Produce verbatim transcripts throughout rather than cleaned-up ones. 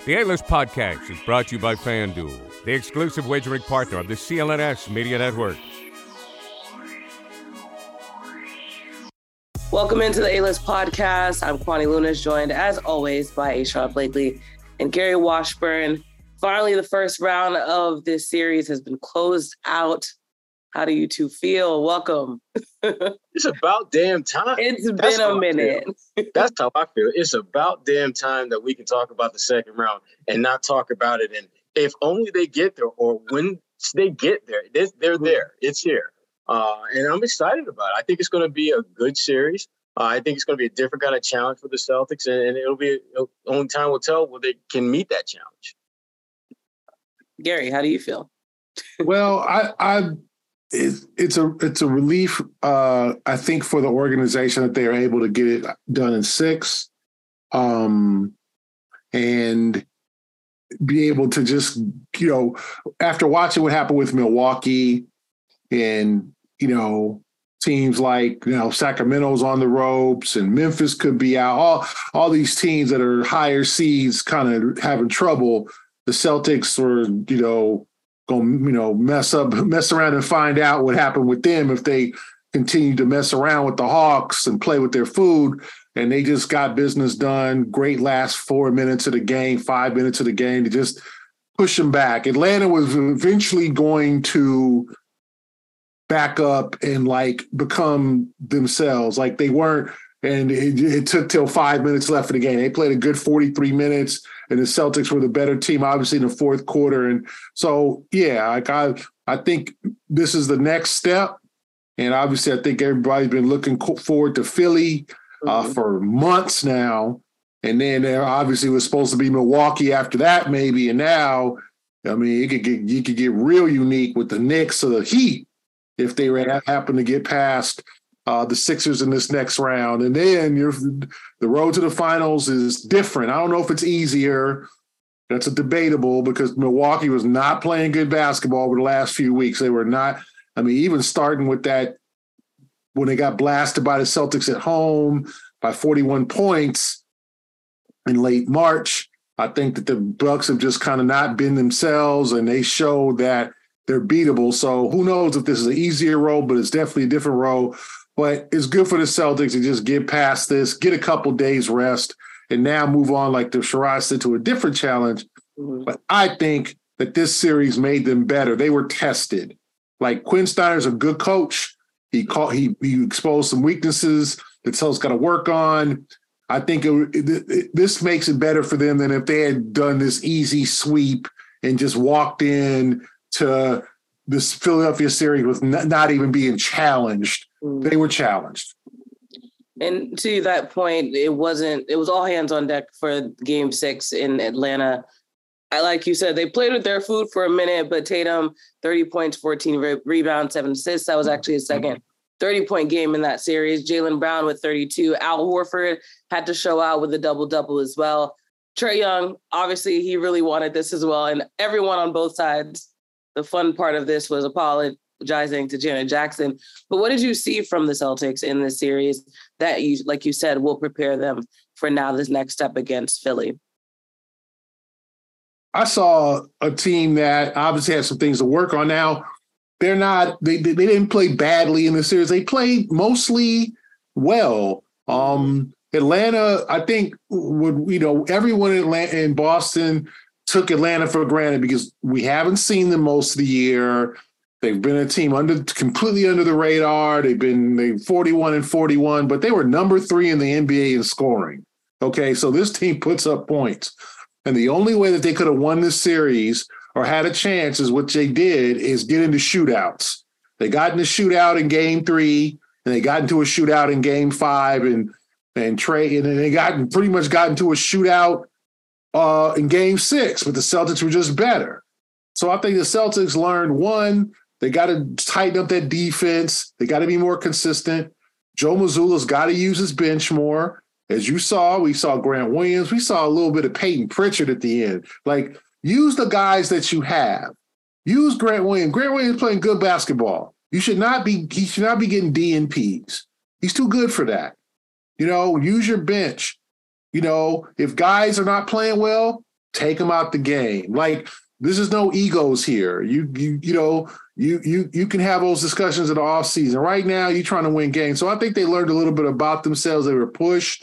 The A-List Podcast is brought to you by FanDuel, the exclusive wagering partner of the C L N S Media Network. Welcome into the A-List Podcast. I'm Kwani Lunas, joined as always by A-Shawn Blakely and Gary Washburn. Finally, the first round of this series has been closed out. How do you two feel? Welcome. It's about damn time. It's That's been a minute. That's how I feel. It's about damn time that we can talk about the second round and not talk about it. And if only they get there, or when they get there, they're, they're there. It's here. Uh, and I'm excited about it. I think it's going to be a good series. Uh, I think it's going to be a different kind of challenge for the Celtics. And, and it'll be, it'll, only time will tell whether they can meet that challenge. Gary, how do you feel? Well, I, I it's, it's a it's a relief, uh, I think, for the organization that they are able to get it done in six, um, and be able to just, you know, after watching what happened with Milwaukee and, you know, teams like, you know, Sacramento's on the ropes and Memphis could be out, all all these teams that are higher seeds kind of having trouble. The Celtics were, you know, going to, you know, mess up, mess around and find out what happened with them if they continue to mess around with the Hawks and play with their food. And they just got business done. Great last four minutes of the game, five minutes of the game to just push them back. Atlanta was eventually going to back up and like become themselves. Like they weren't, and it, it took till five minutes left of the game. They played a good forty-three minutes. And the Celtics were the better team, obviously, in the fourth quarter. And so, yeah, like I, I think this is the next step. And obviously, I think everybody's been looking forward to Philly uh, mm-hmm. for months now. And then there obviously was supposed to be Milwaukee after that, maybe. And now, I mean, it could get you could get real unique with the Knicks or the Heat if they happen to get past Uh, the Sixers in this next round. And then you're, the road to the finals is different. I don't know if it's easier. That's a debatable because Milwaukee was not playing good basketball over the last few weeks. They were not, I mean, even starting with that, when they got blasted by the Celtics at home by forty-one points in late March, I think that the Bucks have just kind of not been themselves, and they showed that they're beatable. So who knows if this is an easier road, but it's definitely a different road. But it's good for the Celtics to just get past this, get a couple days rest, and now move on, like the Shiraz said, to a different challenge. Mm-hmm. But I think that this series made them better. They were tested. Like Quinn Snyder's a good coach. He caught, he, he exposed some weaknesses that Celtics got to work on. I think it, it, it, this makes it better for them than if they had done this easy sweep and just walked in to this Philadelphia series with not, not even being challenged. They were challenged. And to that point, it wasn't, it was all hands on deck for game six in Atlanta. I, like you said, they played with their food for a minute, but Tatum, thirty points, fourteen re- rebounds, seven assists. That was actually his second thirty-point game in that series. Jaylen Brown with thirty-two. Al Horford had to show out with a double-double as well. Trae Young, obviously, he really wanted this as well. And everyone on both sides, the fun part of this was apologizing to Janet Jackson. But what did you see from the Celtics in this series that, you, like you said, will prepare them for now this next step against Philly? I saw a team that obviously has some things to work on now. They're not, they, they didn't play badly in the series. They played mostly well. Um, Atlanta, I think, would, you know, everyone in Atlanta, in Boston took Atlanta for granted because we haven't seen them most of the year. They've been a team under completely under the radar. They've been they forty-one and forty-one, but they were number three in the N B A in scoring. Okay, so this team puts up points. And the only way that they could have won this series or had a chance is what they did is get into shootouts. They got in a shootout in game three, and they got into a shootout in game five, and and Trae, and then they got pretty much got into a shootout uh, in game six, but the Celtics were just better. So I think the Celtics learned, one, they got to tighten up that defense. They got to be more consistent. Joe Mazzulla's got to use his bench more. As you saw, we saw Grant Williams. We saw a little bit of Peyton Pritchard at the end. Like, use the guys that you have. Use Grant Williams. Grant Williams playing good basketball. You should not be, he should not be getting D N Ps. He's too good for that. You know, use your bench. You know, if guys are not playing well, take them out the game. Like, this is no egos here. You you you know, you you you can have those discussions in the offseason. Right now, you're trying to win games. So I think they learned a little bit about themselves. They were pushed.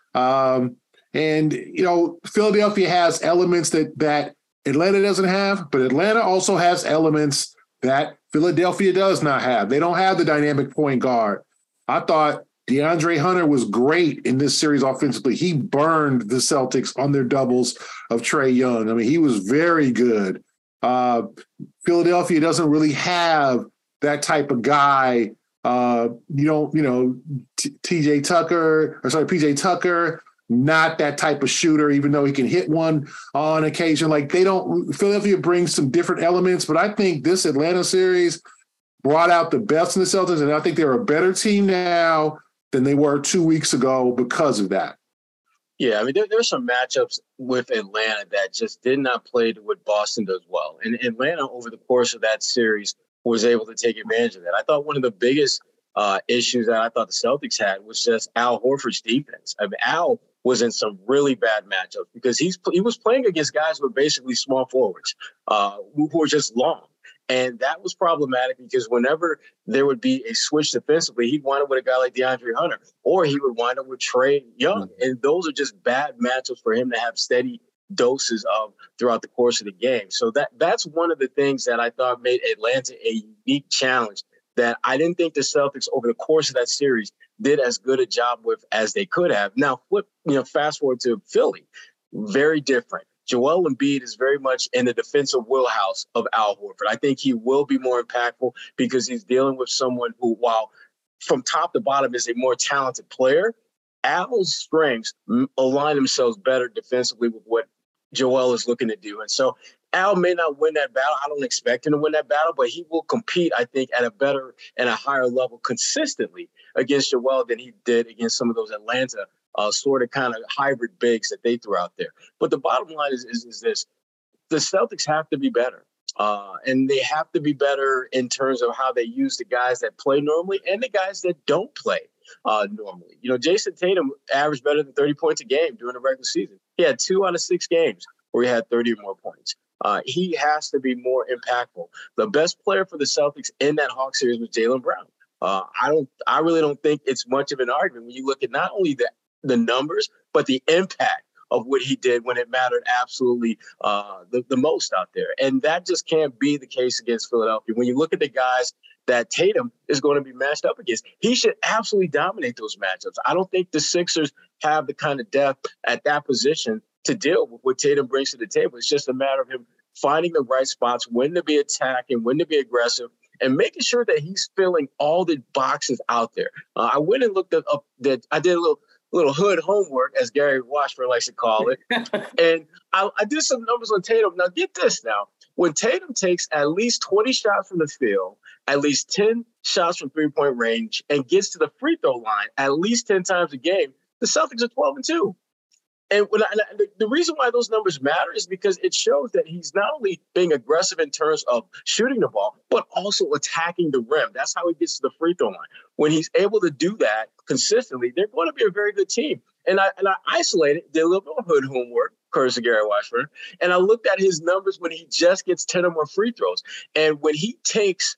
Um, and, you know, Philadelphia has elements that that Atlanta doesn't have, but Atlanta also has elements that Philadelphia does not have. They don't have the dynamic point guard. I thought DeAndre Hunter was great in this series offensively. He burned the Celtics on their doubles of Trae Young. I mean, he was very good. Uh, Philadelphia doesn't really have that type of guy. Uh, you don't, you know, T- TJ Tucker, or sorry, P J Tucker, not that type of shooter, even though he can hit one on occasion. Like, they don't, Philadelphia brings some different elements, but I think this Atlanta series brought out the best in the Celtics, and I think they're a better team now than they were two weeks ago because of that. Yeah, I mean, there, there's some matchups with Atlanta that just did not play to what Boston does well. And Atlanta, over the course of that series, was able to take advantage of that. I thought one of the biggest uh, issues that I thought the Celtics had was just Al Horford's defense. I mean, Al was in some really bad matchups because he's he was playing against guys who were basically small forwards, uh, who were just long. And that was problematic because whenever there would be a switch defensively, he'd wind up with a guy like DeAndre Hunter, or he would wind up with Trae Young. Mm-hmm. And those are just bad matchups for him to have steady doses of throughout the course of the game. So that that's one of the things that I thought made Atlanta a unique challenge that I didn't think the Celtics over the course of that series did as good a job with as they could have. Now, flip, you know, fast forward to Philly, very different. Joel Embiid is very much in the defensive wheelhouse of Al Horford. I think he will be more impactful because he's dealing with someone who, while from top to bottom is a more talented player, Al's strengths align themselves better defensively with what Joel is looking to do. And so Al may not win that battle. I don't expect him to win that battle, but he will compete, I think, at a better and a higher level consistently against Joel than he did against some of those Atlanta Uh, sort of kind of hybrid bigs that they threw out there. But the bottom line is, is, is this. The Celtics have to be better. Uh, and they have to be better in terms of how they use the guys that play normally and the guys that don't play uh, normally. You know, Jason Tatum averaged better than thirty points a game during the regular season. He had two out of six games where he had thirty or more points. Uh, he has to be more impactful. The best player for the Celtics in that Hawks series was Jaylen Brown. Uh, I don't. I really don't think it's much of an argument when you look at not only the the numbers, but the impact of what he did when it mattered absolutely uh, the, the most out there. And that just can't be the case against Philadelphia. When you look at the guys that Tatum is going to be matched up against, he should absolutely dominate those matchups. I don't think the Sixers have the kind of depth at that position to deal with what Tatum brings to the table. It's just a matter of him finding the right spots, when to be attacking, when to be aggressive, and making sure that he's filling all the boxes out there. Uh, I went and looked up that I did a little little hood homework, as Gary Washburn likes to call it. and I, I did some numbers on Tatum. Now, get this now. When Tatum takes at least twenty shots from the field, at least ten shots from three-point range, and gets to the free throw line at least ten times a game, the Celtics are twelve and two. And when I, and the reason why those numbers matter is because it shows that he's not only being aggressive in terms of shooting the ball, but also attacking the rim. That's how he gets to the free throw line. When he's able to do that consistently, they're going to be a very good team. And I and I isolated, did a little bit of hood homework, courtesy of Gary Washburn, and I looked at his numbers when he just gets ten or more free throws. And when he takes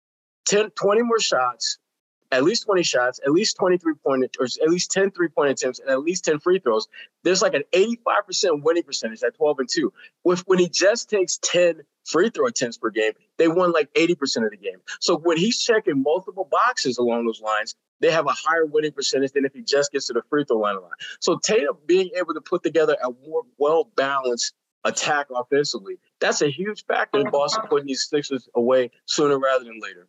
ten, twenty more shots, at least twenty shots, at least twenty-three point, or at least ten three-point attempts, and at least ten free throws, there's like an eighty-five percent winning percentage at twelve and two. With when he just takes ten free throw attempts per game, they won like eighty percent of the game. So when he's checking multiple boxes along those lines, they have a higher winning percentage than if he just gets to the free throw line. So Tatum being able to put together a more well-balanced attack offensively, that's a huge factor in Boston putting these Sixers away sooner rather than later.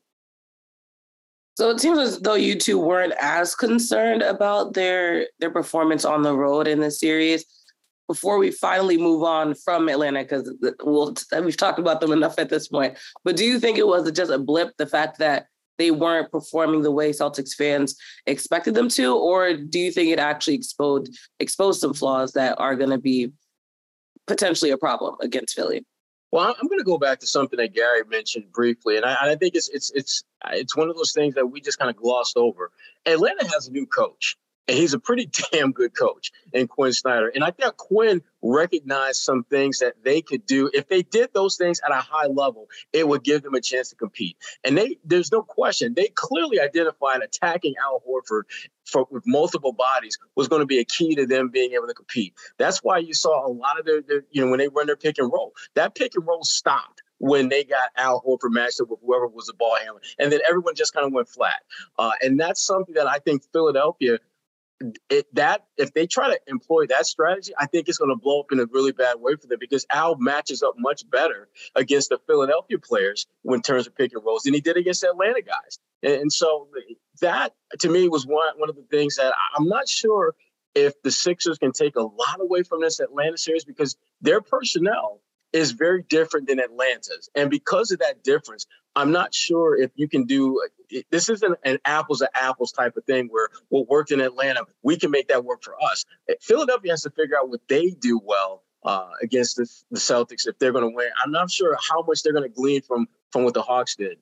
So it seems as though you two weren't as concerned about their their performance on the road in this series. Before we finally move on from Atlanta, because we'll, we've talked about them enough at this point, but do you think it was just a blip, the fact that they weren't performing the way Celtics fans expected them to, or do you think it actually exposed exposed some flaws that are going to be potentially a problem against Philly? Well, I'm going to go back to something that Gary mentioned briefly, and I, I think it's it's it's it's one of those things that we just kind of glossed over. Atlanta has a new coach, And he's a pretty damn good coach in Quinn Snyder. And I think Quinn recognized some things that they could do. If they did those things at a high level, it would give them a chance to compete. And they, there's no question, they clearly identified attacking Al Horford for, with multiple bodies was going to be a key to them being able to compete. That's why you saw a lot of their, their you know, when they run their pick and roll, that pick and roll stopped when they got Al Horford matched up with whoever was the ball handler. And then everyone just kind of went flat. Uh, and that's something that I think Philadelphia – It, that if they try to employ that strategy, I think it's going to blow up in a really bad way for them because Al matches up much better against the Philadelphia players in terms of pick and rolls than he did against Atlanta guys. And, and so that, to me, was one, one of the things that I'm not sure if the Sixers can take a lot away from this Atlanta series because their personnel is very different than Atlanta's. And because of that difference, I'm not sure if you can do – this isn't an apples-to-apples type of thing where what worked in Atlanta, we can make that work for us. Philadelphia has to figure out what they do well uh, against the, the Celtics if they're going to win. I'm not sure how much they're going to glean from, from what the Hawks did.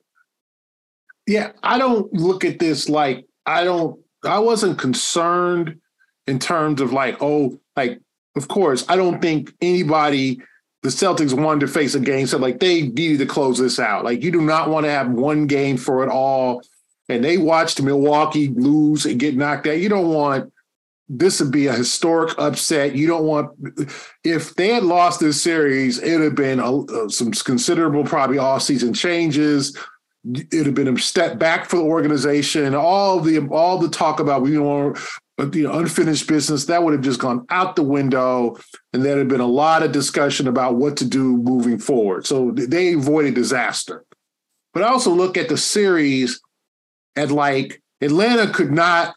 Yeah, I don't look at this like – I don't – I wasn't concerned in terms of like, oh, like, of course, I don't think anybody – the Celtics wanted to face a game, so like they needed to close this out. Like you do not want to have one game for it all. And they watched Milwaukee lose and get knocked out. You don't want this to be a historic upset. You don't want if they had lost this series, it would have been a, uh, some considerable probably off-season changes. It would have been a step back for the organization. All the all the talk about we don't want you know, unfinished business, that would have just gone out the window, and there had been a lot of discussion about what to do moving forward. So they avoided disaster. But I also look at the series at like Atlanta could not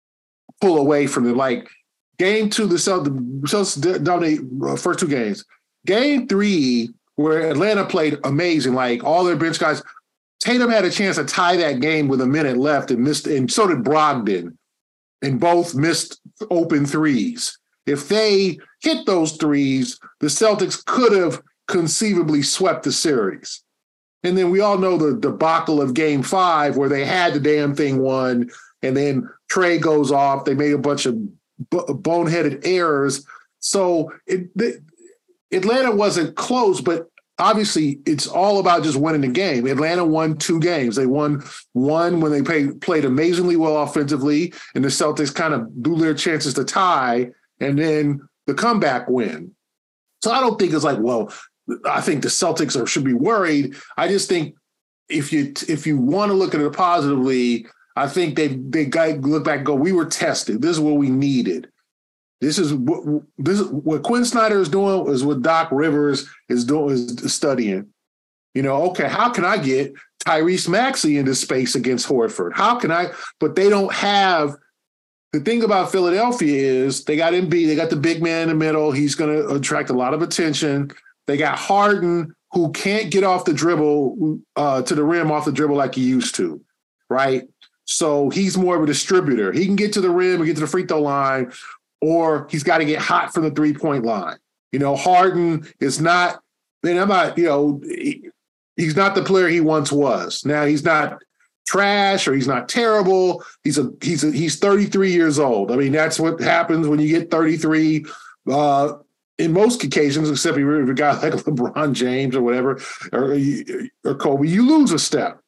pull away from it. Like game two, the Celtics dominate first two games. Game three, where Atlanta played amazing, like all their bench guys, Tatum had a chance to tie that game with a minute left and missed, and so did Brogdon. And both missed open threes. If they hit those threes, the Celtics could have conceivably swept the series. And then we all know the debacle of game five where they had the damn thing won, and then Trey goes off. They made a bunch of b- boneheaded errors. So it, the, Atlanta wasn't close, but obviously, it's all about just winning the game. Atlanta won two games. They won one when they played, played amazingly well offensively, and the Celtics kind of blew their chances to tie, and then the comeback win. So I don't think it's like, well, I think the Celtics are, should be worried. I just think if you if you want to look at it positively, I think they they got look back and go, we were tested. This is what we needed. This is what this is what Quinn Snyder is doing is what Doc Rivers is doing is studying. You know, okay, how can I get Tyrese Maxey into space against Horford? How can I? But they don't have the thing about Philadelphia is they got Embiid, they got the big man in the middle. He's going to attract a lot of attention. They got Harden, who can't get off the dribble uh, to the rim off the dribble like he used to, right? So he's more of a distributor. He can get to the rim and get to the free throw line, or he's got to get hot from the three-point line. You know, Harden is not, man, I'm not, you know, he, he's not the player he once was. Now he's not trash or he's not terrible. He's a he's a, he's thirty-three years old. I mean, that's what happens when you get thirty-three. Uh, in most occasions, except if you're a guy like LeBron James or whatever, or or Kobe, you lose a step.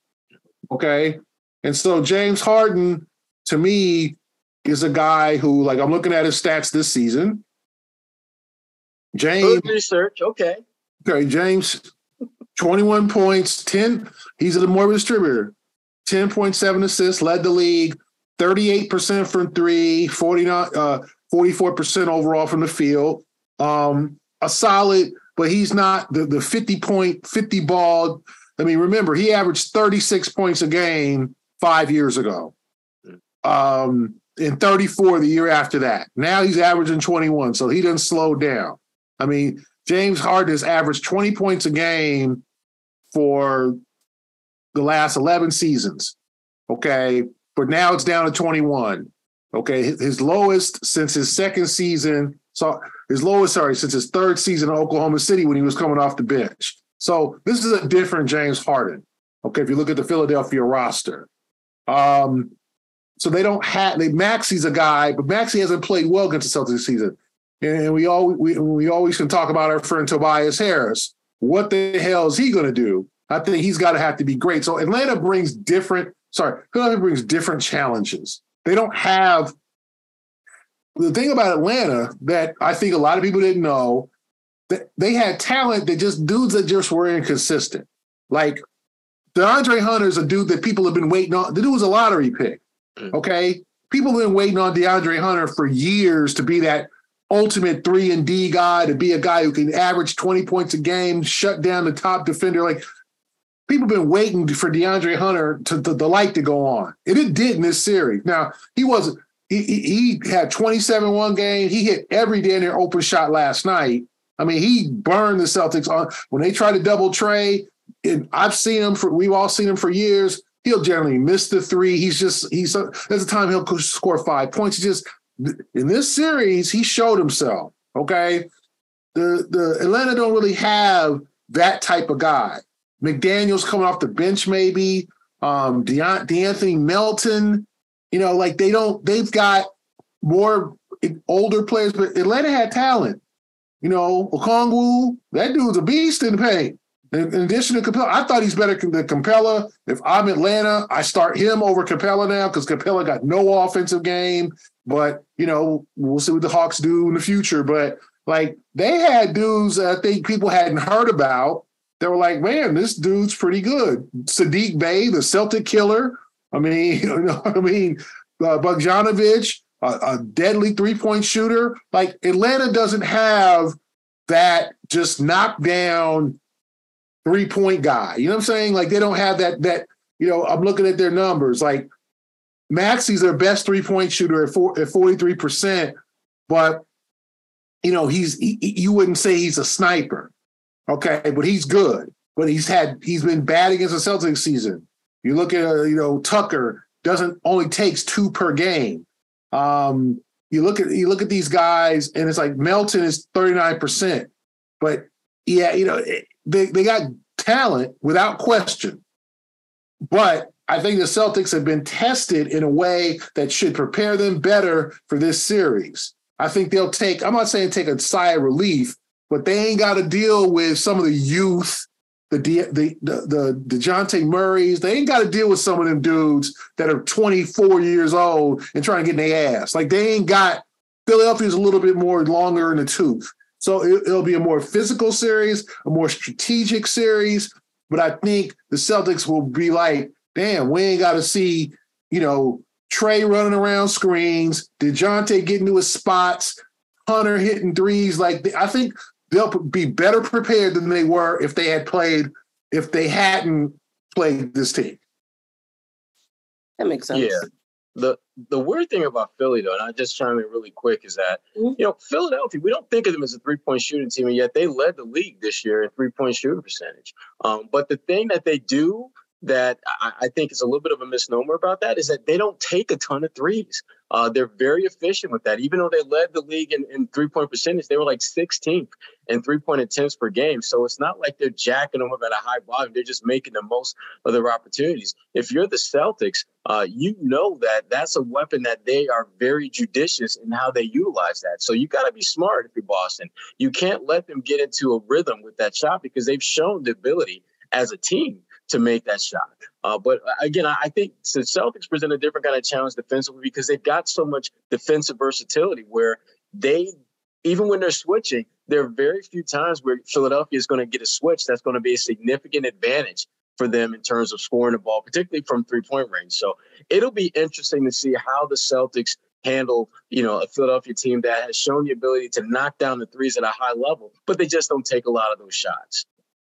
Okay, and so James Harden, to me, is a guy who, like, I'm looking at his stats this season. James Good research, okay. Okay, James, twenty-one points, ten. He's a more of a distributor. ten point seven assists, led the league, thirty-eight percent from three, forty-nine, uh, forty-four percent overall from the field. Um, a solid, but he's not the, the fifty-point, fifty ball. I mean, remember, he averaged thirty-six points a game five years ago. Um, and thirty-four the year after that. Now he's averaging twenty-one, so he doesn't slow down. I mean, James Harden has averaged twenty points a game for the last eleven seasons, okay? But now it's down to twenty-one, okay? His lowest since his second season, so his lowest, sorry, since his third season in Oklahoma City when he was coming off the bench. So this is a different James Harden, okay, if you look at the Philadelphia roster. Um, so they don't have they Maxey's a guy, but Maxey hasn't played well against the Celtics this season. And we all we, we always can talk about our friend Tobias Harris. What the hell is he going to do? I think he's got to have to be great. So Atlanta brings different. Sorry, Philadelphia brings different challenges. They don't have the thing about Atlanta that I think a lot of people didn't know, that they had talent that just dudes that just were inconsistent. Like DeAndre Hunter is a dude that people have been waiting on. The dude was a lottery pick. Okay. People have been waiting on DeAndre Hunter for years to be that ultimate three and D guy, to be a guy who can average twenty points a game, shut down the top defender. Like, people have been waiting for DeAndre Hunter to, to the light to go on. And it did in this series. Now, he wasn't, he, he, he had twenty-seven one game. He hit every day in their open shot last night. I mean, he burned the Celtics on when they tried to double Trey. And I've seen him for, we've all seen him for years. He'll generally miss the three. He's just, he's, there's a time he'll score five points. He just, in this series, he showed himself. Okay. The, the Atlanta don't really have that type of guy. McDaniel's coming off the bench, maybe. Um, De- DeAnthony Melton, you know, like they don't, they've got more older players, but Atlanta had talent. You know, Okongwu, that dude's a beast in the paint. In, in addition to Capella, I thought he's better than Capella. If I'm Atlanta, I start him over Capella now because Capella got no offensive game. But, you know, we'll see what the Hawks do in the future. But, like, they had dudes that I think people hadn't heard about. They were like, man, this dude's pretty good. Sadiq Bey, the Celtic killer. I mean, you know, I mean, uh, Bogdanovic, a, a deadly three-point shooter. Like, Atlanta doesn't have that just knockdown three-point guy. You know what I'm saying? Like, they don't have that, that, you know, I'm looking at their numbers. Like, Maxey's their best three-point shooter at, four, at forty-three percent, but, you know, he's he, you wouldn't say he's a sniper. Okay, but he's good. But he's had he's been bad against the Celtics season. You look at uh, you know Tucker doesn't only takes two per game. Um, you look at you look at these guys, and it's like Melton is thirty-nine percent. But yeah, you know they they got talent without question. But I think the Celtics have been tested in a way that should prepare them better for this series. I think they'll take. I'm not saying take a sigh of relief. But they ain't got to deal with some of the youth, the the the the, the DeJounte Murrays. They ain't got to deal with some of them dudes that are twenty-four years old and trying to get in their ass. Like they ain't got Philadelphia's a little bit more longer in the tooth. So it, it'll be a more physical series, a more strategic series. But I think the Celtics will be like, damn, we ain't got to see, you know, Trey running around screens, DeJounte getting to his spots, Hunter hitting threes. Like I think they'll be better prepared than they were if they had played, if they hadn't played this team. That makes sense. Yeah. The the weird thing about Philly, though, and I just chime in really quick, is that, mm-hmm. you know, Philadelphia, we don't think of them as a three-point shooting team, and yet they led the league this year in three-point shooting percentage. Um, but the thing that they do that I, I think is a little bit of a misnomer about that is that they don't take a ton of threes. Uh, they're very efficient with that. Even though they led the league in, in three-point percentage, they were like sixteenth in three-point attempts per game. So it's not like they're jacking them up at a high volume. They're just making the most of their opportunities. If you're the Celtics, uh, you know that that's a weapon that they are very judicious in how they utilize that. So you got to be smart if you're Boston. You can't let them get into a rhythm with that shot because they've shown the ability as a team to make that shot. Uh, but again, I, I think the Celtics present a different kind of challenge defensively because they've got so much defensive versatility where they, even when they're switching, there are very few times where Philadelphia is going to get a switch that's going to be a significant advantage for them in terms of scoring the ball, particularly from three-point range. So it'll be interesting to see how the Celtics handle, you know, a Philadelphia team that has shown the ability to knock down the threes at a high level, but they just don't take a lot of those shots.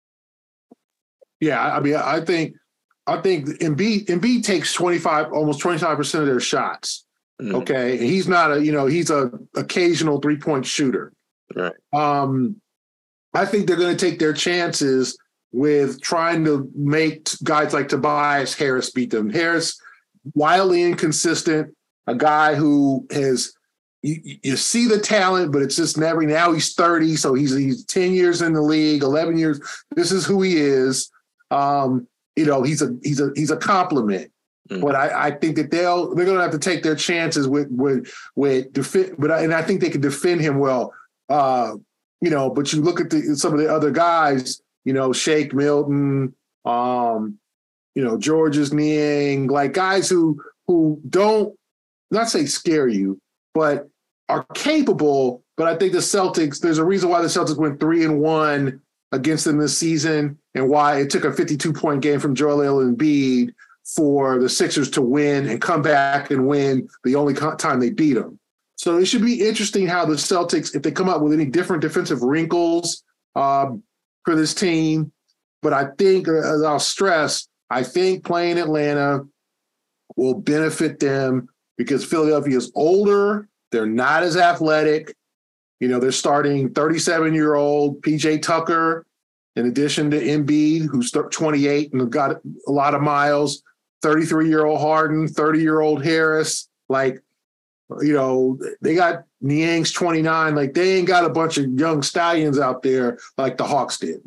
Yeah, I mean, I think, I think Embiid, Embiid takes twenty-five, almost twenty-five percent of their shots. Mm-hmm. Okay, and he's not a, you know, he's a occasional three point shooter. Right. Um, I think they're going to take their chances with trying to make guys like Tobias Harris beat them. Harris, wildly inconsistent, a guy who has. You, you see the talent, but it's just never. Now he's thirty, so he's he's ten years in the league, eleven years. This is who he is. Um, you know, he's a he's a he's a compliment. Mm. But I, I think that they'll they're going to have to take their chances with with with defend. But I, and I think they can defend him well. Uh, you know, but you look at the, some of the other guys. You know, Shake Milton. Um, you know, Georges Niang, like guys who who don't not say scare you, but are capable. But I think the Celtics. There's a reason why the Celtics went three and one against them this season, and why it took a fifty-two point game from Joel Embiid for the Sixers to win and come back and win the only time they beat them. So it should be interesting how the Celtics, if they come up with any different defensive wrinkles um, for this team. But I think, as I'll stress, I think playing Atlanta will benefit them because Philadelphia is older. They're not as athletic. You know, they're starting thirty-seven-year-old P J Tucker, in addition to Embiid, who's twenty-eight and got a lot of miles, thirty-three-year-old Harden, thirty-year-old Harris. Like, you know, they got Niang's twenty-nine. Like, they ain't got a bunch of young stallions out there like the Hawks did.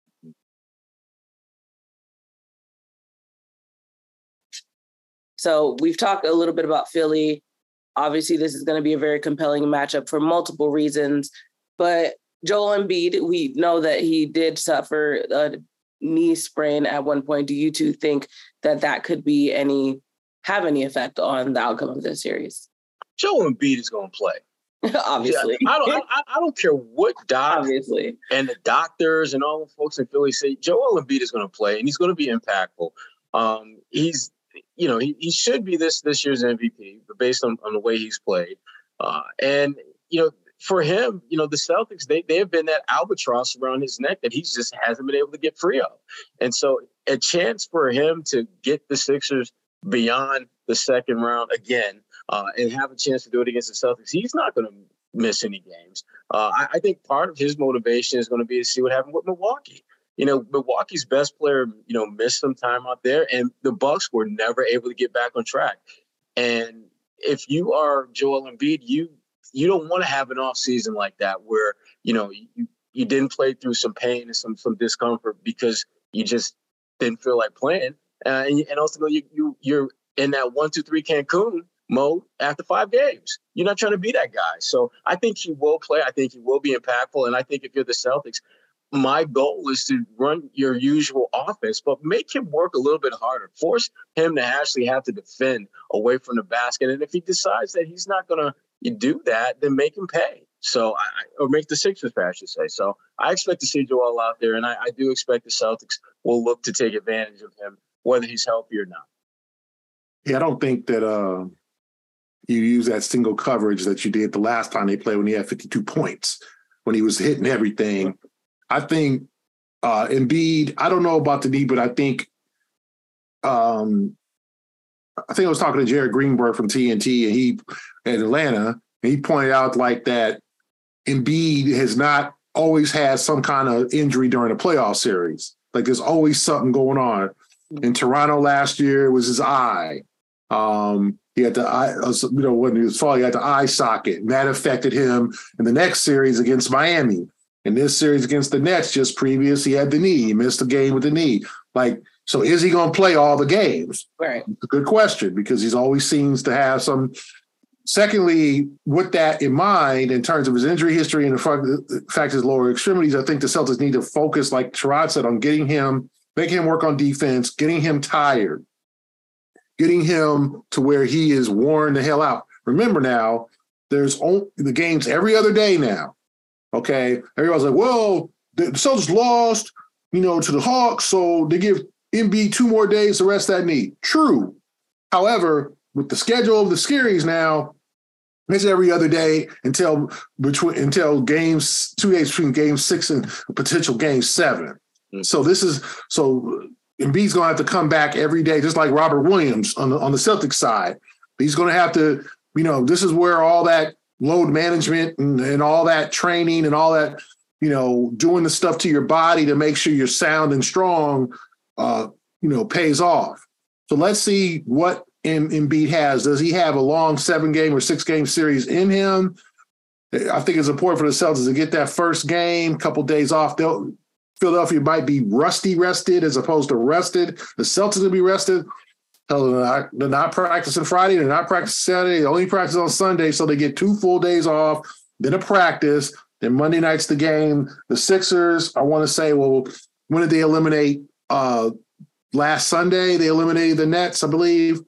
So we've talked a little bit about Philly. Obviously, this is going to be a very compelling matchup for multiple reasons. But Joel Embiid, we know that he did suffer a knee sprain at one point. Do you two think that that could be any have any effect on the outcome of this series? Joel Embiid is going to play. Obviously. Yeah, I don't. I, I don't care what doc Obviously and the doctors and all the folks in Philly say. Joel Embiid is going to play, and he's going to be impactful. Um, he's. You know, he, he should be this this year's M V P, but based on, on the way he's played. Uh, and, you know, for him, you know, the Celtics, they, they have been that albatross around his neck that he just hasn't been able to get free of. And so a chance for him to get the Sixers beyond the second round again uh, and have a chance to do it against the Celtics, he's not going to miss any games. Uh, I, I think part of his motivation is going to be to see what happened with Milwaukee. You know, Milwaukee's best player, you know, missed some time out there, and the Bucks were never able to get back on track. And if you are Joel Embiid, you you don't want to have an off season like that where, you know, you, you didn't play through some pain and some some discomfort because you just didn't feel like playing. Uh, and, and also, you, you you're in that one, two, three Cancun mode after five games. You're not trying to be that guy. So I think he will play. I think he will be impactful. And I think if you're the Celtics, my goal is to run your usual offense, but make him work a little bit harder. Force him to actually have to defend away from the basket. And if he decides that he's not going to do that, then make him pay. So, I, or make the Sixers pay, I should say. So I expect to see Joel out there, and I, I do expect the Celtics will look to take advantage of him, whether he's healthy or not. Yeah, I don't think that uh, you use that single coverage that you did the last time they played when he had fifty-two points, when he was hitting everything. I think uh, Embiid, I don't know about the knee, but I think um, I think I was talking to Jared Greenberg from T N T and he in Atlanta, and he pointed out like that Embiid has not always had some kind of injury during a playoff series. Like there's always something going on. In Toronto last year, it was his eye. Um, he had the eye, you know, when he was falling, he had the eye socket, and that affected him in the next series against Miami. In this series against the Nets just previous, he had the knee. He missed the game with the knee. Like, so is he going to play all the games? Right. It's a good question because he's always seems to have some. Secondly, with that in mind, in terms of his injury history and the fact his lower extremities, I think the Celtics need to focus, like Sherrod said, on getting him, making him work on defense, getting him tired, getting him to where he is worn the hell out. Remember now, there's only the games every other day now. Okay, everyone's like, well, the Celtics lost, you know, to the Hawks, so they give Embiid two more days to rest that knee. True. However, with the schedule of the series now, it's every other day until between until games two days between game six and potential game seven. Mm-hmm. So this is so Embiid's going to have to come back every day, just like Robert Williams on the on the Celtics side. He's going to have to, you know, this is where all that load management and, and all that training and all that, you know, doing the stuff to your body to make sure you're sound and strong, uh, you know, pays off. So let's see what M- Embiid has. Does he have a long seven game or six game series in him? I think it's important for the Celtics to get that first game, couple days off. They'll, Philadelphia might be rusty rested as opposed to rested. The Celtics will be rested. Hell, they're not, they're not practicing Friday. They're not practicing Saturday. They only practice on Sunday, so they get two full days off, then a practice, then Monday night's the game. The Sixers, I want to say, well, when did they eliminate uh, last Sunday? They eliminated the Nets, I believe.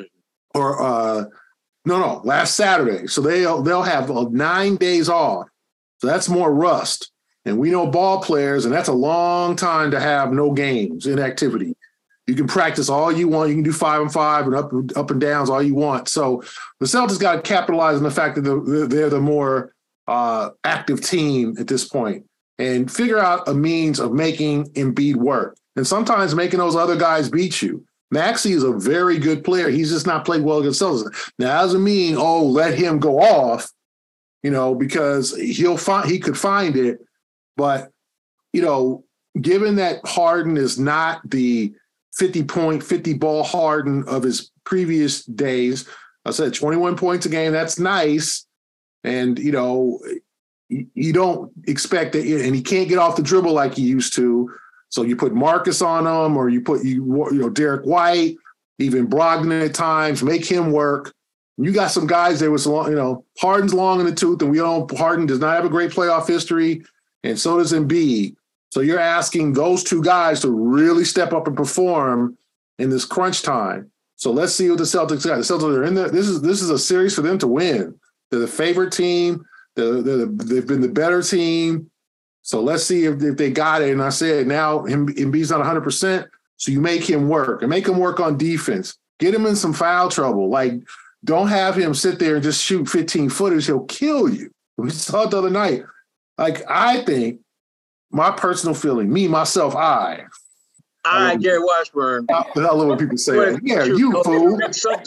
Or uh, no, no, last Saturday. So they'll, they'll have uh, nine days off. So that's more rust. And we know ball players, and that's a long time to have no games, inactivity. You can practice all you want. You can do five and five and up, up and downs all you want. So the Celtics got to capitalize on the fact that they're, they're the more uh, active team at this point and figure out a means of making Embiid work. And sometimes making those other guys beat you. Maxey is a very good player. He's just not played well against Celtics. Now, that doesn't mean, oh, let him go off, you know, because he'll find he could find it. But, you know, given that Harden is not the fifty-point, fifty-ball Harden of his previous days. I said twenty-one points a game. That's nice. And, you know, you don't expect that, and he can't get off the dribble like he used to. So you put Marcus on him, or you put, you, you know, Derek White, even Brogdon at times, make him work. You got some guys that was long, you know, Harden's long in the tooth, and we know Harden does not have a great playoff history, and so does Embiid. So you're asking those two guys to really step up and perform in this crunch time. So let's see what the Celtics got. The Celtics are in there. This is this is a series for them to win. They're the favorite team. They're, they're the, they've been the better team. So let's see if, if they got it. And I said now Embiid's not one hundred percent, so you make him work and make him work on defense. Get him in some foul trouble. Like, don't have him sit there and just shoot fifteen footers. He'll kill you. We saw it the other night. Like, I think, my personal feeling, me, myself, I. I, um, Gary Washburn. I, I love when people say that. Yeah, you fool.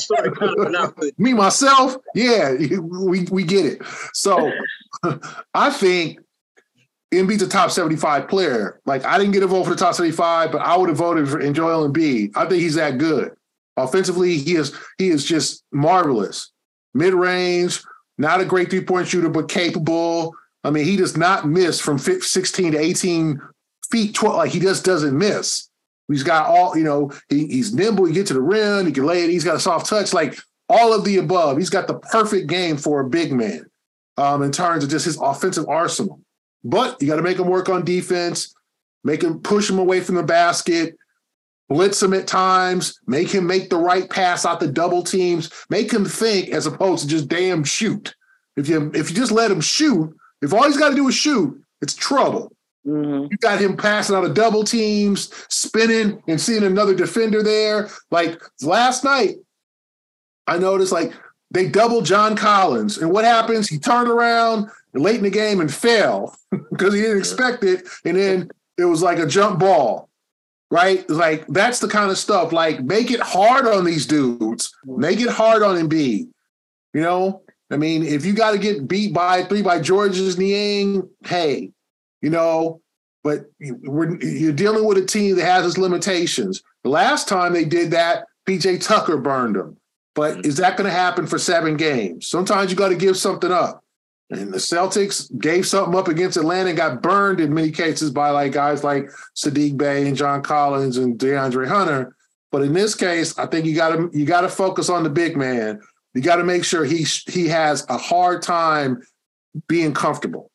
Me, myself, yeah, we, we get it. So I think Embiid's a top seventy-five player. Like, I didn't get a vote for the top seventy-five, but I would have voted for Joel Embiid. I think he's that good. Offensively, he is he is just marvelous. Mid-range, not a great three-point shooter, but capable. I mean, he does not miss from sixteen to eighteen feet, twelve, like he just doesn't miss. He's got all, you know, he, he's nimble, he get to the rim, he can lay it, he's got a soft touch, like all of the above. He's got the perfect game for a big man um, in terms of just his offensive arsenal. But you got to make him work on defense, make him push him away from the basket, blitz him at times, make him make the right pass out the double teams, make him think as opposed to just damn shoot. If you if you just let him shoot, if all he's got to do is shoot, it's trouble. Mm-hmm. You got him passing out of double teams, spinning and seeing another defender there. Like last night, I noticed like they doubled John Collins. And what happens? He turned around late in the game and fell because he didn't expect it. And then it was like a jump ball, right? Like that's the kind of stuff. Like make it hard on these dudes. Make it hard on Embiid. You know? I mean, if you got to get beat by three by Georges Niang, hey, you know, but we're, you're dealing with a team that has its limitations. The last time they did that, P J Tucker burned them. But is that going to happen for seven games? Sometimes you got to give something up. And the Celtics gave something up against Atlanta and got burned in many cases by like guys like Sadiq Bey and John Collins and DeAndre Hunter. But in this case, I think you got to you got to focus on the big man. You got to make sure he he has a hard time being comfortable.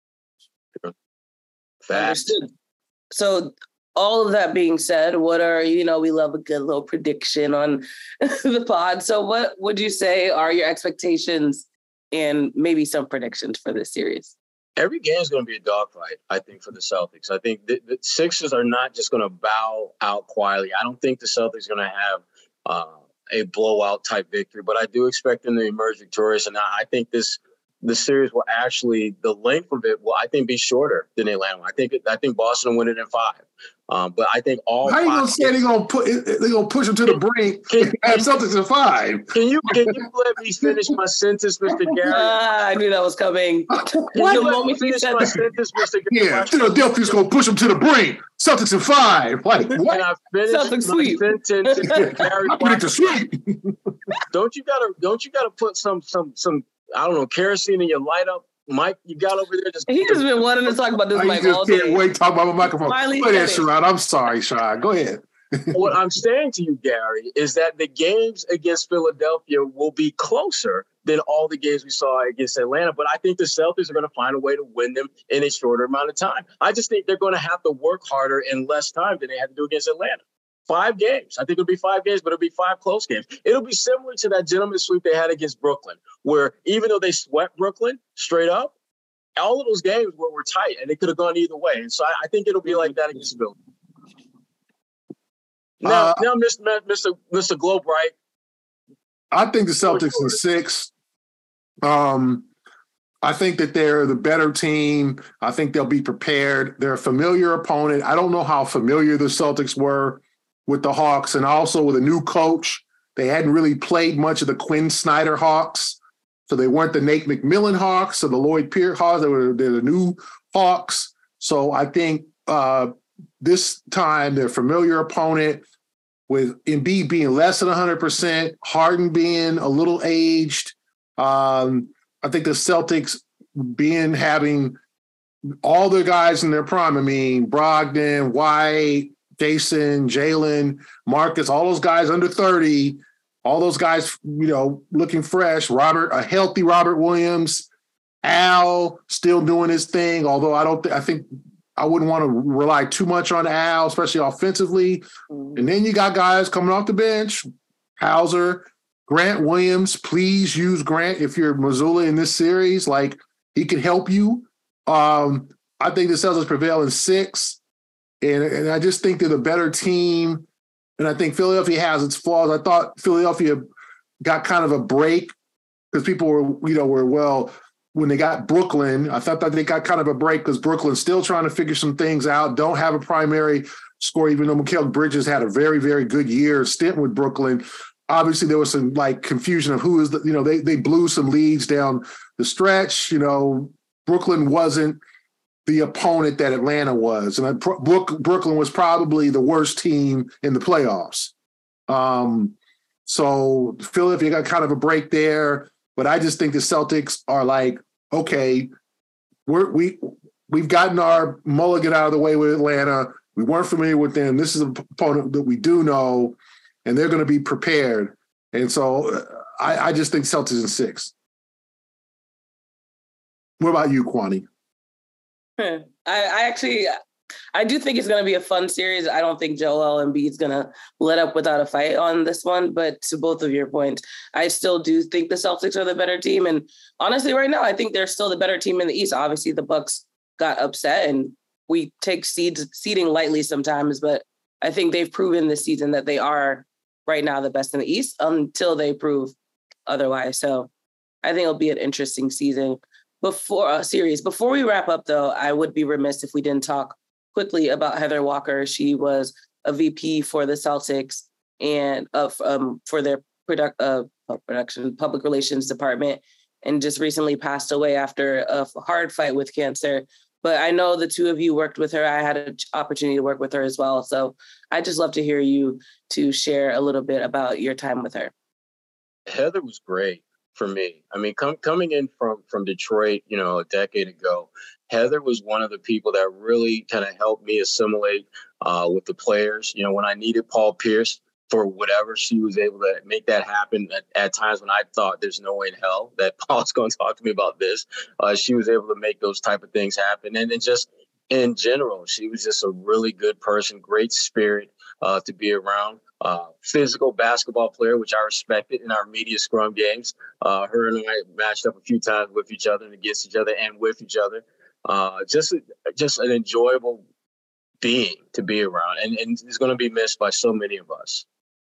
Understood. So all of that being said, what are, you know, we love a good little prediction on the pod. So what would you say are your expectations and maybe some predictions for this series? Every game is going to be a dogfight, I think, for the Celtics. I think the, the Sixers are not just going to bow out quietly. I don't think the Celtics are going to have uh, a blowout type victory, but I do expect them to emerge victorious. And I, I think this the series will actually, the length of it will, I think, be shorter than Atlanta. I think I think Boston will win it in five. Um, but I think all. How you gonna say they're gonna put they're gonna push them to the brink and have Celtics in five? Can you can you let me finish my sentence, Mister Gary? Ah, I knew that was coming. What? The moment finish my sentence, Mister Gary. Yeah, Philadelphia's gonna push them to the brink. Celtics in five. Like what? And I finished Celtics my sweep. sentence. I predict a sweep. Don't you gotta don't you gotta put some some some I don't know kerosene in your light up? Mike, you got over there. Just he just been wanting to talk about this, I Mike, just all can't day. wait to talk about my microphone. Finally Go ahead, said it. Sherrod. I'm sorry, Sherrod. Go ahead. What I'm saying to you, Gary, is that the games against Philadelphia will be closer than all the games we saw against Atlanta. But I think the Celtics are going to find a way to win them in a shorter amount of time. I just think they're going to have to work harder in less time than they had to do against Atlanta. Five games. I think it'll be five games, but it'll be five close games. It'll be similar to that gentleman's sweep they had against Brooklyn, where even though they swept Brooklyn straight up, all of those games were, were tight, and it could have gone either way. And so I, I think it'll be like that against Philly. Now, uh, now, Mister Mister Mister Globright. I think the Celtics in six. Um, I think that they're the better team. I think they'll be prepared. They're a familiar opponent. I don't know how familiar the Celtics were with the Hawks, and also with a new coach. They hadn't really played much of the Quinn Snyder Hawks, so they weren't the Nate McMillan Hawks or the Lloyd Pierce Hawks. They were they're the new Hawks. So I think uh, this time they're a familiar opponent, with Embiid being less than one hundred percent, Harden being a little aged. Um, I think the Celtics being having all their guys in their prime. I mean, Brogdon, White, Jason, Jalen, Marcus, all those guys under thirty, all those guys, you know, looking fresh. Robert, a healthy Robert Williams, Al still doing his thing. Although I don't, th- I think I wouldn't want to rely too much on Al, especially offensively. And then you got guys coming off the bench, Hauser, Grant Williams. Please use Grant if you're Missoula in this series. Like, he could help you. Um, I think the Celtics prevail in six. And, and I just think they're the better team. And I think Philadelphia has its flaws. I thought Philadelphia got kind of a break because people were, you know, were, well, when they got Brooklyn, I thought that they got kind of a break because Brooklyn's still trying to figure some things out, don't have a primary scorer, even though Mikal Bridges had a very, very good year stint with Brooklyn. Obviously, there was some, like, confusion of who is the, you know, they they blew some leads down the stretch. You know, Brooklyn wasn't the opponent that Atlanta was. And Brook, Brooklyn was probably the worst team in the playoffs. Um, so Philadelphia got kind of a break there. But I just think the Celtics are like, okay, we're, we, we've gotten our mulligan out of the way with Atlanta. We weren't familiar with them. This is an opponent that we do know, and they're going to be prepared. And so I, I just think Celtics in six. What about you, Kwani? I, I actually, I do think it's going to be a fun series. I don't think Joel Embiid is going to let up without a fight on this one. But to both of your points, I still do think the Celtics are the better team. And honestly, right now, I think they're still the better team in the East. Obviously, the Bucks got upset, and we take seeds, seeding lightly sometimes. But I think they've proven this season that they are right now the best in the East until they prove otherwise. So I think it'll be an interesting season. Before a series, before we wrap up, though, I would be remiss if we didn't talk quickly about Heather Walker. She was a V P for the Celtics and uh, um, for their product, uh, production public relations department, and just recently passed away after a hard fight with cancer. But I know the two of you worked with her. I had an opportunity to work with her as well. So I'd just love to hear you to share a little bit about your time with her. Heather was great for me. I mean, com- coming in from, from Detroit, you know, a decade ago, Heather was one of the people that really kind of helped me assimilate uh, with the players. You know, when I needed Paul Pierce for whatever, she was able to make that happen at, at times when I thought there's no way in hell that Paul's going to talk to me about this. Uh, she was able to make those type of things happen. And then just in general, she was just a really good person, great spirit uh, to be around. Uh, physical basketball player, which I respected in our media scrum games. Uh, her and I matched up a few times with each other and against each other and with each other. Uh, just, just an enjoyable being to be around, and, and is going to be missed by so many of us.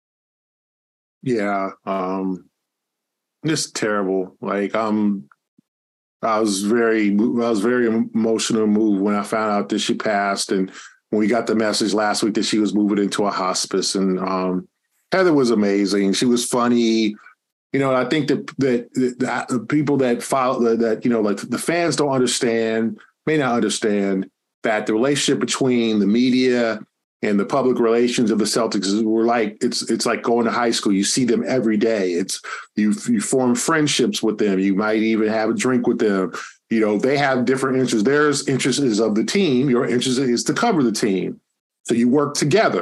Yeah, um, just terrible. Like, um, I was very, I was very emotional moved when I found out that she passed, and when we got the message last week that she was moving into a hospice. And um, Heather was amazing. She was funny. You know, I think that that, that the people that follow that, that, you know, like the fans don't understand, may not understand that the relationship between the media and the public relations of the Celtics were like, it's it's like going to high school. You see them every day. It's you you form friendships with them. You might even have a drink with them. You know, they have different interests. Their interest is of the team. Your interest is to cover the team. So you work together.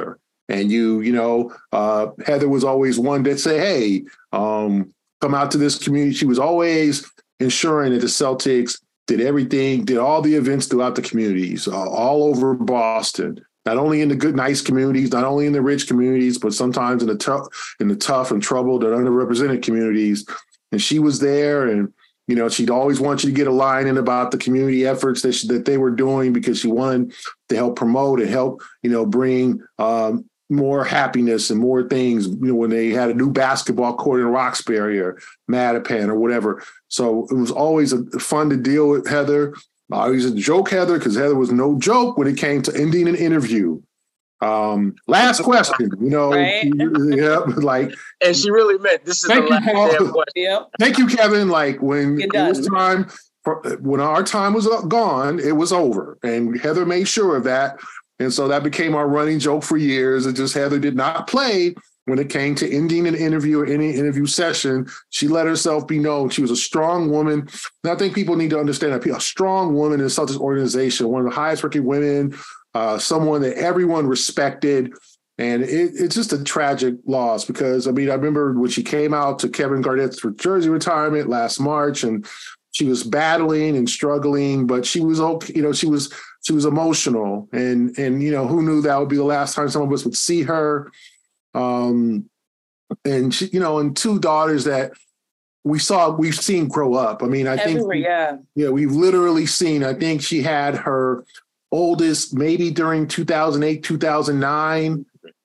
And you, you know, uh, Heather was always one that say, hey, um, come out to this community. She was always ensuring that the Celtics did everything, did all the events throughout the communities, uh, all over Boston, not only in the good, nice communities, not only in the rich communities, but sometimes in the tough, in the tough and troubled and underrepresented communities. And she was there, and you know, she'd always want you to get a line in about the community efforts that she, that they were doing, because she wanted to help promote and help, you know, bring um, more happiness and more things. You know, when they had a new basketball court in Roxbury or Mattapan or whatever. So it was always a, fun to deal with Heather. I used to joke Heather because Heather was no joke when it came to ending an interview. Um, last question, you know, right? yeah, like, and she really meant this is the last damn question. Yep. Thank you, Kevin. Like when it was time, for, when our time was gone, it was over, and Heather made sure of that, and so that became our running joke for years. It just Heather did not play when it came to ending an interview or any interview session. She let herself be known. She was a strong woman, and I think people need to understand that a strong woman in the Celtics organization, one of the highest ranking women. Uh, someone that everyone respected. And it, it's just a tragic loss because, I mean, I remember when she came out to Kevin Garnett's jersey retirement last March, and she was battling and struggling, but she was okay. You know, she was she was emotional. And, and you know, who knew that would be the last time some of us would see her. Um, and, she, you know, and two daughters that we saw, we've seen grow up. I mean, I Everywhere, think, yeah. yeah, we've literally seen, I think she had her oldest maybe during two thousand eight, two thousand nine.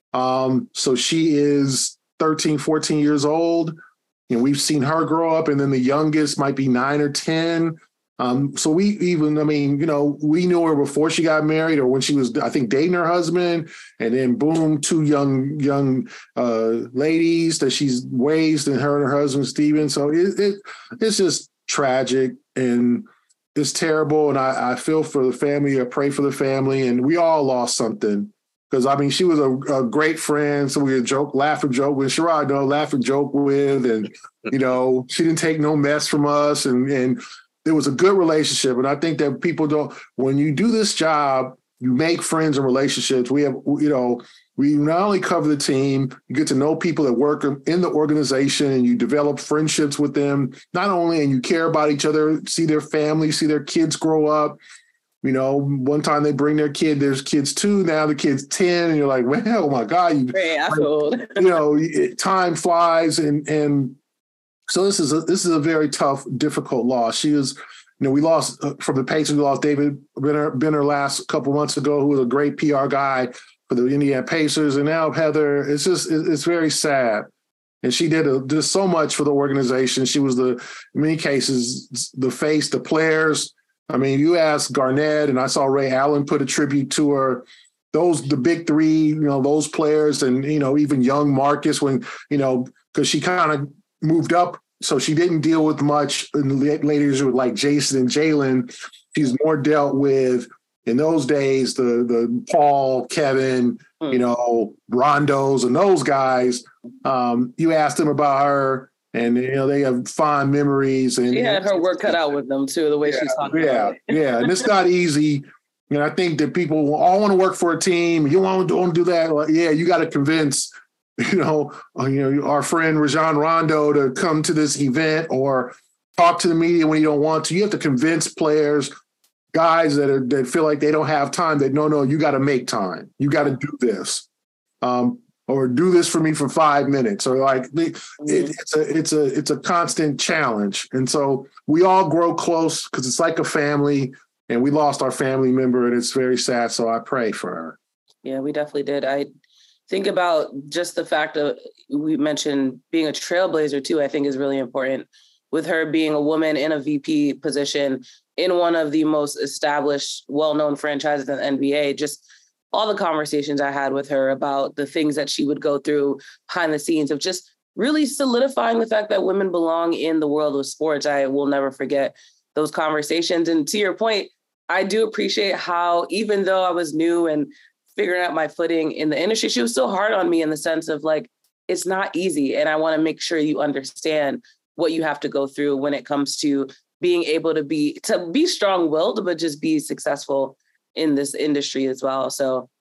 Um, so she is thirteen, fourteen years old. And we've seen her grow up, and then the youngest might be nine or ten. Um, so we even, I mean, you know, we knew her before she got married or when she was, I think, dating her husband, and then boom, two young, young uh, ladies that she's raised, and her and her husband, Steven. So it, it it's just tragic, and it's terrible, and I, I feel for the family. I pray for the family, and we all lost something. Because, I mean, she was a, a great friend, so we would joke, laugh and joke with. Sherrod, no, laugh and joke with, and, you know, she didn't take no mess from us, and and there was a good relationship. And I think that people don't, when you do this job, you make friends and relationships. We have, you know, we not only cover the team, you get to know people that work in the organization, and you develop friendships with them, not only, and you care about each other, see their family, see their kids grow up. You know, one time they bring their kid, there's kids two, now the kid's ten, and you're like, well, oh my God. You, Great, I feel old. You know, it, time flies. And and so this is a, this is a very tough, difficult loss. She was, you know, we lost uh, from the Pacers, we lost David Benner, Benner last couple months ago, who was a great P R guy for the Indiana Pacers. And now Heather, it's just, it's very sad. And she did, a, did so much for the organization. She was the, in many cases, the face, the players. I mean, you asked Garnett, and I saw Ray Allen put a tribute to her. Those, the big three, you know, those players, and, you know, even young Marcus, when, you know, because she kind of moved up, so she didn't deal with much in the later years with like Jason and Jalen. She's more dealt with, in those days, the the Paul, Kevin, mm. you know, Rondos and those guys. Um, you asked them about her, and you know they have fond memories. And she had her work cut out with them too, the way yeah, she's talking. Yeah, about it. yeah, and it's not easy. And I think that people all want to work for a team. You want to do that? Well, yeah, you got to convince, you know, you know, our friend Rajon Rondo to come to this event or talk to the media when you don't want to. You have to convince players, guys that are that feel like they don't have time, that no, no, you got to make time. You got to do this, um, or do this for me for five minutes, or like it, it's a it's a it's a constant challenge. And so we all grow close because it's like a family. And we lost our family member, and it's very sad. So I pray for her. Yeah, we definitely did. I think about just the fact that we mentioned being a trailblazer too, I think is really important, with her being a woman in a V P position in one of the most established, well-known franchises in the N B A. Just all the conversations I had with her about the things that she would go through behind the scenes of just really solidifying the fact that women belong in the world of sports. I will never forget those conversations. And to your point, I do appreciate how, even though I was new and figuring out my footing in the industry, she was still hard on me in the sense of like, it's not easy. And I want to make sure you understand what you have to go through when it comes to being able to be, to be strong-willed, but just be successful in this industry as well. So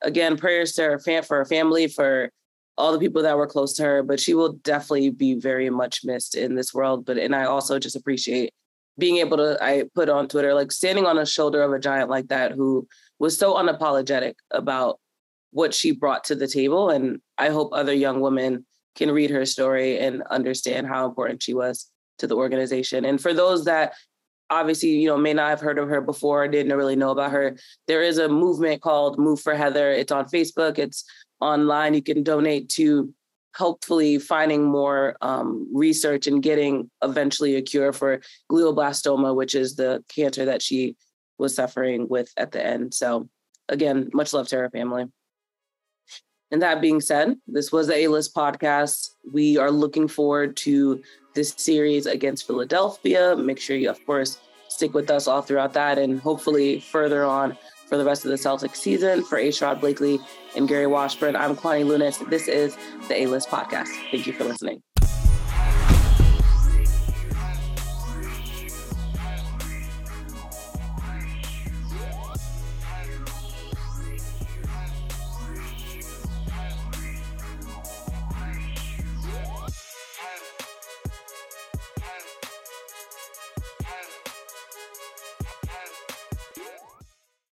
again, prayers to her fam- for her family, for all the people that were close to her, but she will definitely be very much missed in this world. But, and I also just appreciate being able to, I put on Twitter, like standing on the shoulder of a giant like that, who was so unapologetic about what she brought to the table. And I hope other young women can read her story and understand how important she was to the organization. And for those that obviously, you know, may not have heard of her before, didn't really know about her, there is a movement called Move for Heather. It's on Facebook. It's online. You can donate to hopefully finding more um, research and getting eventually a cure for glioblastoma, which is the cancer that she was suffering with at the end. So again, much love to her family. And that being said, this was the A-List podcast. We are looking forward to this series against Philadelphia. Make sure you, of course, stick with us all throughout that and hopefully further on for the rest of the Celtics season. For Ashrod Blakely and Gary Washburn, I'm Kwani Lunis. This is the A-List podcast. Thank you for listening.